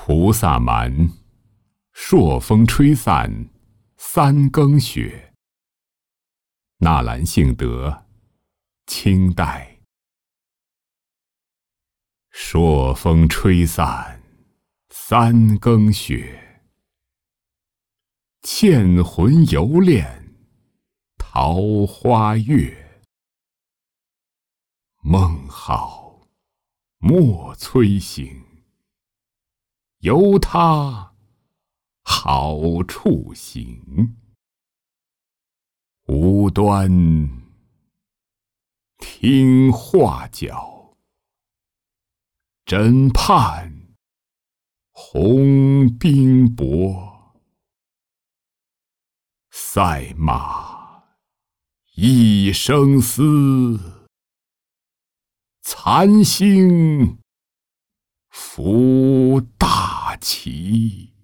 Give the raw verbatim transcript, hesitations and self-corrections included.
菩萨蛮，朔风吹散三更雪。纳兰性德，清代。朔风吹散三更雪，倩魂犹恋桃花月。梦好莫催醒，由他好处行。无端听画角，枕畔红冰薄。赛马一生丝，残星拂大旗。